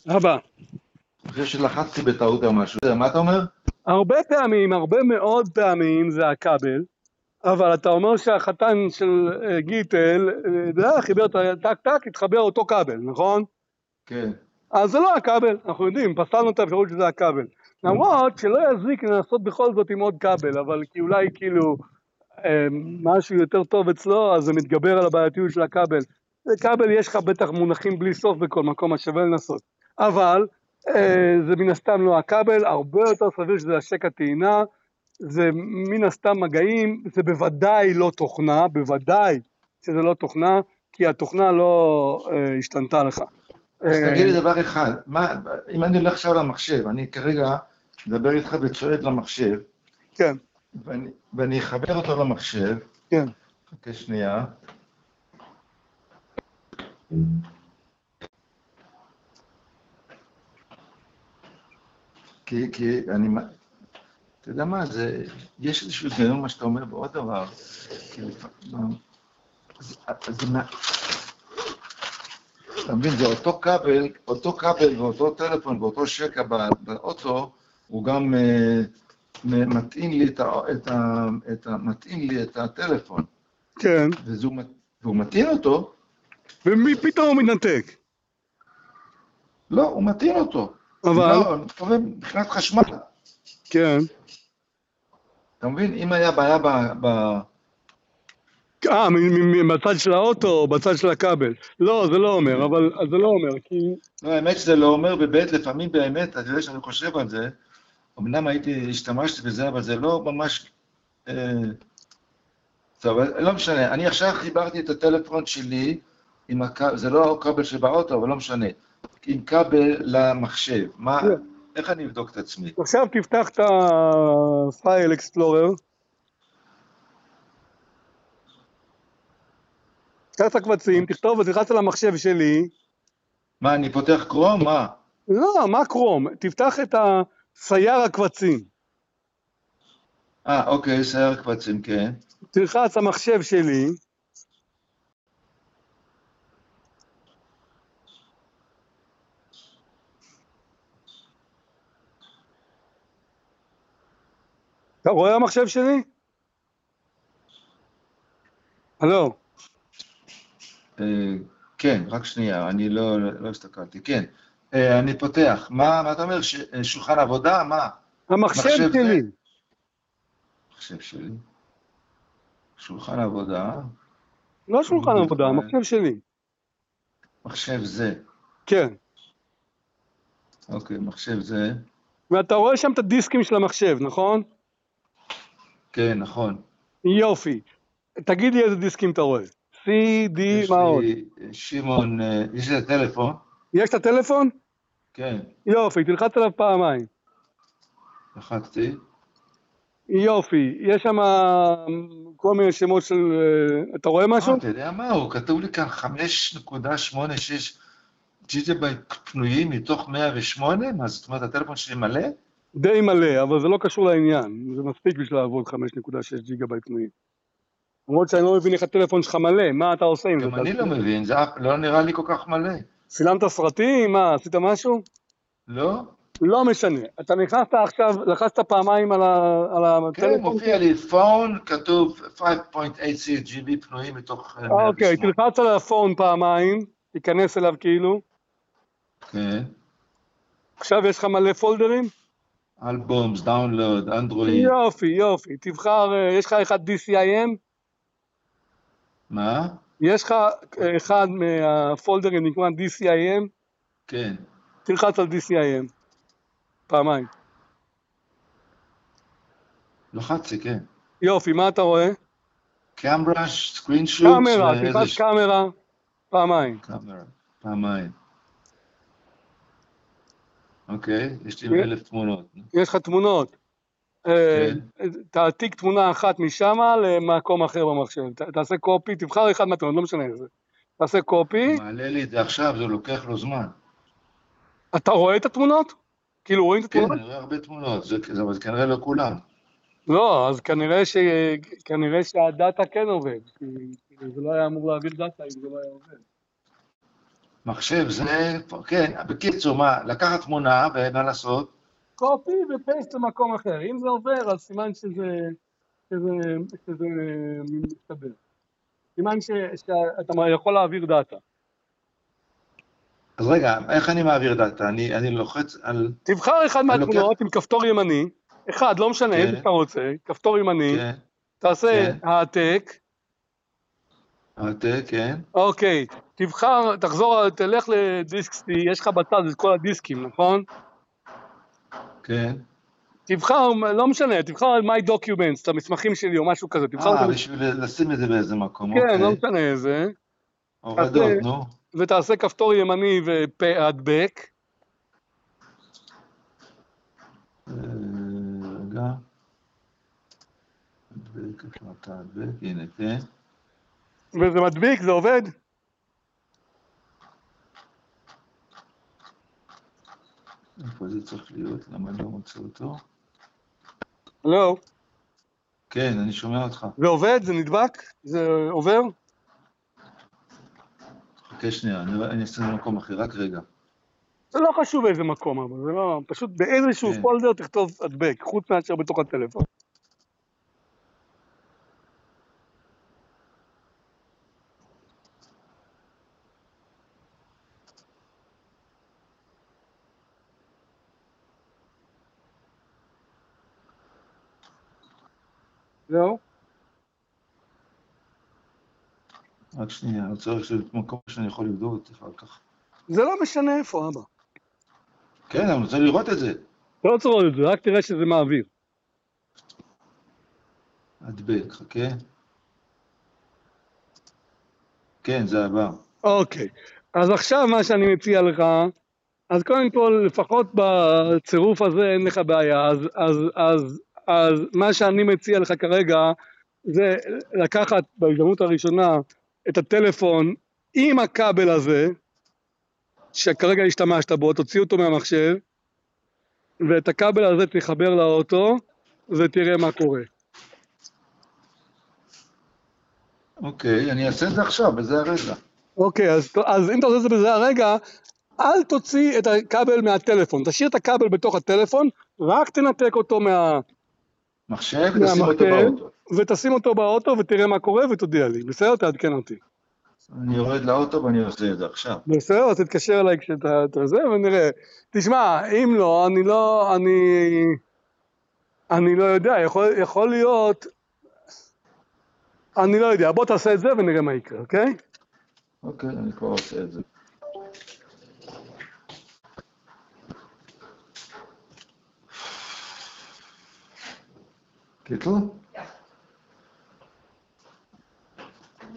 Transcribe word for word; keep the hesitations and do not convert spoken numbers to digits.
הבא. אני חושב שלחצתי בטעות או משהו. מה אתה אומר? הרבה פעמים, הרבה מאוד פעמים זה הכבל, אבל אתה אומר שהחתן של אה, גיטל, אה, זה חיבר את הטק טק, התחבר אותו כבל, נכון? כן. אז זה לא הכבל, אנחנו יודעים, פסלנו את האפשרות שזה הכבל. למרות שלא יזיק לנסות בכל זאת עם עוד כבל, אבל כי אולי כאילו אה, משהו יותר טוב אצלו, אז זה מתגבר על הבעייתיות של הכבל. זה כבל, יש לך בטח מונחים בלי סוף בכל מקום, אז שווה לנסות. אבל אה, זה מן הסתם לא הכבל, הרבה יותר סביר שזה השק הטעינה, זה מן הסתם מגעים, זה בוודאי לא תוכנה, בוודאי שזה לא תוכנה, כי התוכנה לא אה, השתנתה לך. אז אה, תגיד לי דבר אחד, מה, אם אני הולך עכשיו למחשב, אני כרגע מדבר איתך וצועד למחשב, כן, ואני, ואני אחבר אותו למחשב, כן. חכה שנייה. כי, כי אני, אתה יודע מה, זה, יש איזשהו היגיון מה שאתה אומר בעוד דבר, כי לפעמים, זה, זה, מה- אתה מבין, זה אותו כבל, אותו כבל ואותו טלפון ואותו שקע בא- באוטו, הוא גם אה, מ- מתאים לי את, ה, את, ה, את ה, מתאים לי את הטלפון, כן, וזה, הוא מת- והוא מתאים אותו, ומי פתאום הוא מתנתק? לא, הוא מתאים אותו, אבל, לא, אני מתכוון מבחינת חשמל, כן, אתה מבין, אם היה בעיה ב... ב אה, מ- מ- מ- בצד של האוטו או בצד של הכבל. לא, זה לא אומר, אבל זה לא אומר, כי... לא, האמת שזה לא אומר, ובית לפעמים באמת, אתה יודע שאני חושב על זה, אמנם הייתי, השתמשתי בזה, אבל זה לא ממש... אה, טוב, לא משנה, אני עכשיו חיברתי את הטלפון שלי, עם הכבל, זה לא הכבל שבאוטו, אבל לא משנה, עם כבל למחשב. מה, איך אני אבדוק את עצמי? עכשיו תפתח את הפייל אקספלורר, תפתח את הקבצים, תכתוב ותלחץ על המחשב שלי. מה, אני פותח קרום? מה? לא, מה קרום? תפתח את הסייר הקבצים. אה, אוקיי, סייר קבצים, כן. תלחץ המחשב שלי. אתה רואה המחשב שלי? הלו? אה, כן, רק שנייה, אני לא, לא הסתכלתי, כן. אה, אני פותח. מה, מה אתה אומר? ש, שולחן עבודה? מה? המחשב מחשב שלי. זה? מחשב שלי. שולחן עבודה. לא שולחן עבודה, המחשב שלי. מחשב זה. כן. אוקיי, מחשב זה. ואתה רואה שם את הדיסקים של המחשב, נכון? כן, נכון. יופי. תגיד לי איזה דיסקים אתה רואה. C, D, יש מה עוד? לי, שמעון, אה, יש לי טלפון? יש את הטלפון? כן, יופי, תלחץ עליו פעמיים. לחצתי. יופי, יש שם כל מיני שמות של... אה, אתה רואה משהו? אה, אתה יודע מה? הוא כתוב לי כאן חמש נקודה שמונים ושש ג'יגה-בייט פנויים מתוך מאה ושמונה? מה זאת אומרת, הטלפון שלי מלא? די מלא, אבל זה לא קשור לעניין. זה מספיק בשביל לעבוד חמש נקודה שש ג'יגה בייט פנויים. למרות שאני לא מבין איך הטלפון שלך מלא, מה אתה עושה עם זה? גם אני לא מבין, זה אף- לא נראה לי כל כך מלא. צילמת סרטים? מה, עשית משהו? לא? לא משנה. אתה נכנסת עכשיו, לחצת פעמיים על ה- על כן, הטלפון? מופיע לי פון, כתוב חמש נקודה שמונה ג'י בי פנויים מתוך אה, מאה אוקיי, ושמונה. תלחץ על הפון פעמיים, תיכנס אליו כאילו. כן. עכשיו יש לך מלא פולדרים? אלבומס, דאונלוד, אנדרואיד. יופי, יופי. תבחר, אה, יש לך אחד די סי איי אם? מה? יש לך אה, אחד מהפולדרים נקרא די סי איי אם? כן. תלחץ על די סי איי אם. פעמיים. לחצתי, כן. יופי, מה אתה רואה? קמרה, סקרין שוטס, קאמרה, ואיזה... תלחץ ש- קאמרה. פעמיים. קאמרה, פעמיים. אוקיי, יש לי אלף תמונות. יש לך תמונות. אה, כן. תעתיק תמונה אחת משם למקום אחר במחשב. ת- תעשה קופי, תבחר אחד מהתמונות, לא משנה איזה. תעשה קופי. הוא מעלה לי את זה עכשיו, זה לוקח לו זמן. אתה רואה את התמונות? כאילו רואים את כן, התמונות? אני רואה הרבה תמונות, זה, זה, אבל זה כנראה לא כולם. לא, אז כנראה, ש... כנראה שהדאטה כן עובד. כי כי זה לא היה אמור להעביר דאטה אם זה לא היה עובד. מחשב זה, כן, בקיצור, מה, לקחת תמונה ומה לעשות? קופי ופייסט למקום אחר. אם זה עובר, אז סימן שזה, שזה, שזה מסתבר. סימן ש, שאתה יכול להעביר דאטה. אז רגע, איך אני מעביר דאטה? אני, אני לוחץ על... תבחר אחד מהתמונות עם כפתור ימני, אחד, לא משנה, איזה שאתה רוצה, כפתור ימני, כן, תעשה העתק. העתק, כן. אוקיי, תבחר, תחזור, תלך לדיסק C, יש לך בצד את כל הדיסקים, נכון? כן. תבחר, לא משנה, תבחר על My Documents, את המסמכים שלי או משהו כזה, תבחר... אה, בשביל לשים את זה באיזה מקום, כן, לא אוקיי. משנה איזה. הורדות, נו. ותעשה כפתור ימני והדבק. רגע. הדבק, איפה אתה הדבק? הנה, כן. וזה מדביק, זה עובד? איפה זה צריך להיות? למה אני לא מוצא אותו? לא. כן, אני שומע אותך. זה עובד? זה נדבק? זה עובר? חכה שנייה, אני, אני אעשה במקום אחר, רק רגע. זה לא חשוב איזה מקום, אבל זה לא... פשוט באיזשהו כן. פולדר תכתוב הדבק, חוץ מאשר בתוך הטלפון. זהו? רק שנייה, אני צריך שזה מקום שאני יכול לבדוק את זה אחר כך. זה לא משנה איפה, אבא. כן, אני רוצה לראות את זה. אתה לא צריך לראות את זה, רק תראה שזה מעביר. הדבק, חכה. כן, זה עבר. אוקיי, אז עכשיו מה שאני מציע לך, אז קודם כל, לפחות בצירוף הזה אין לך בעיה, אז, אז, אז, אז מה שאני מציע לך כרגע, זה לקחת בהזדמנות הראשונה את הטלפון עם הכבל הזה, שכרגע השתמשת בו, תוציא אותו מהמחשב, ואת הכבל הזה תחבר לאוטו, ותראה מה קורה. אוקיי, אני אעשה את זה עכשיו, בזה הרגע. אוקיי, אז, אז אם אתה עושה את זה בזה הרגע, אל תוציא את הכבל מהטלפון, תשאיר את הכבל בתוך הטלפון, רק תנתק אותו מה... מחשב ותשים אותו באוטו. ותשים אותו באוטו ותראה מה קורה ותודיע לי, בסדר? תעדכן אותי. אני יורד לאוטו ואני עושה את זה עכשיו. בסדר? אז תתקשר אליי כשאתה זה ונראה. תשמע, אם לא, אני לא, אני... אני לא יודע, יכול, יכול להיות... אני לא יודע, בוא תעשה את זה ונראה מה יקרה, אוקיי? אוקיי, אני כבר עושה את זה. קיצור?